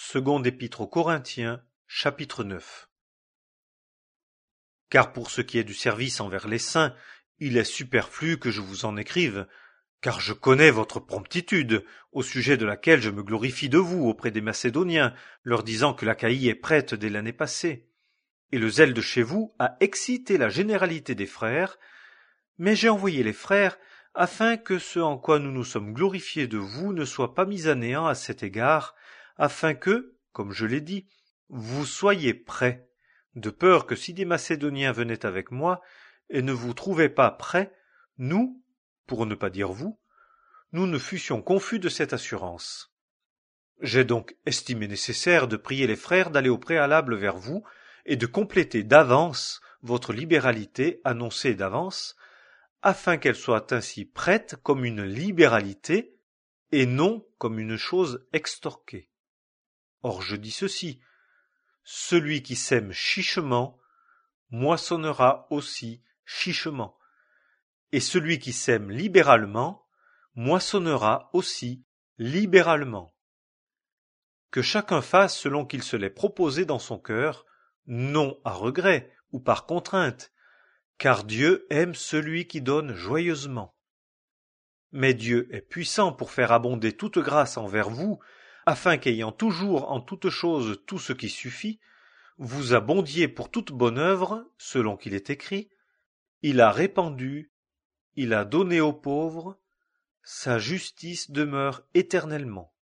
Seconde épître aux Corinthiens, chapitre 9. Car pour ce qui est du service envers les saints, il est superflu que je vous en écrive, car je connais votre promptitude, au sujet de laquelle je me glorifie de vous auprès des Macédoniens, leur disant que l'Achaïe est prête dès l'année passée. Et le zèle de chez vous a excité la généralité des frères, mais j'ai envoyé les frères afin que ce en quoi nous nous sommes glorifiés de vous ne soit pas mis à néant à cet égard, afin que, comme je l'ai dit, vous soyez prêts, de peur que si des Macédoniens venaient avec moi et ne vous trouvaient pas prêts, nous, pour ne pas dire vous, nous ne fussions confus de cette assurance. J'ai donc estimé nécessaire de prier les frères d'aller au préalable vers vous et de compléter d'avance votre libéralité annoncée d'avance, afin qu'elle soit ainsi prête comme une libéralité et non comme une chose extorquée. Or je dis ceci, celui qui sème chichement moissonnera aussi chichement, et celui qui sème libéralement moissonnera aussi libéralement. Que chacun fasse selon qu'il se l'est proposé dans son cœur, non à regret ou par contrainte, car Dieu aime celui qui donne joyeusement. Mais Dieu est puissant pour faire abonder toute grâce envers vous, afin qu'ayant toujours en toute chose tout ce qui suffit, vous abondiez pour toute bonne œuvre, selon qu'il est écrit, il a répandu, il a donné aux pauvres, sa justice demeure éternellement.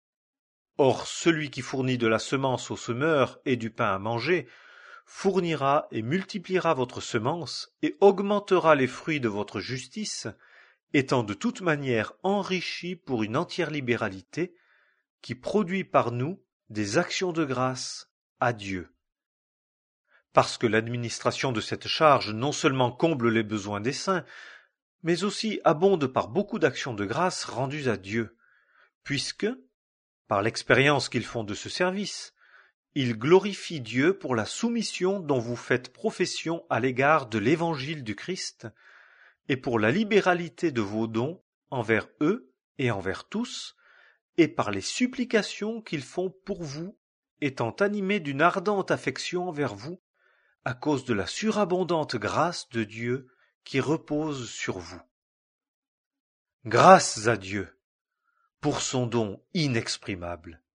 Or celui qui fournit de la semence au semeur et du pain à manger, fournira et multipliera votre semence et augmentera les fruits de votre justice, étant de toute manière enrichi pour une entière libéralité, qui produit par nous des actions de grâce à Dieu. Parce que l'administration de cette charge non seulement comble les besoins des saints, mais aussi abonde par beaucoup d'actions de grâce rendues à Dieu, puisque, par l'expérience qu'ils font de ce service, ils glorifient Dieu pour la soumission dont vous faites profession à l'égard de l'Évangile du Christ, et pour la libéralité de vos dons envers eux et envers tous, et par les supplications qu'ils font pour vous, étant animés d'une ardente affection envers vous, à cause de la surabondante grâce de Dieu qui repose sur vous. Grâce à Dieu pour son don inexprimable.